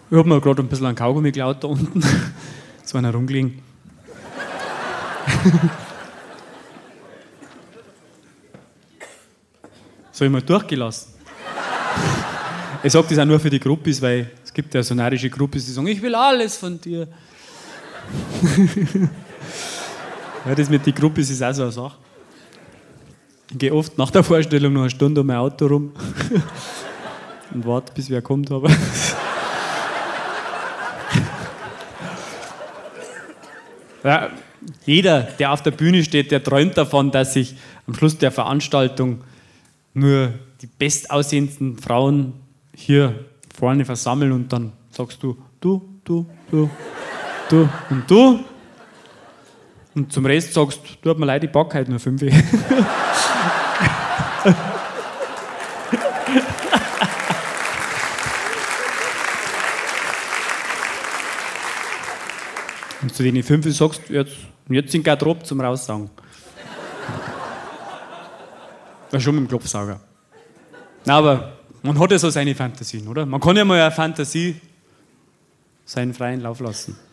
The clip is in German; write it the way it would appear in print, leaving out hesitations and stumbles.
Ich habe mir gerade ein bisschen einen Kaugummi geklaut da unten. So einer rumgelegen. So immer durchgelassen. Ich sage das auch nur für die Gruppis, weil es gibt ja so narische Gruppis, die sagen, ich will alles von dir. Ja, das mit den Gruppis ist auch so eine Sache. Ich gehe oft nach der Vorstellung noch eine Stunde um mein Auto rum und warte, bis wer kommt. Aber ja, jeder, der auf der Bühne steht, der träumt davon, dass sich am Schluss der Veranstaltung nur die bestaussehendsten Frauen hier vorne versammeln und dann sagst du, du und du. Und zum Rest sagst du, tut mir leid, ich pack heute nur 5. Und zu den 5 sagst du, jetzt sind Garderobe zum Raussagen. Das ist schon mit dem Klopfsauger. Na, aber man hat ja so seine Fantasien, oder? Man kann ja mal eine Fantasie seinen freien Lauf lassen.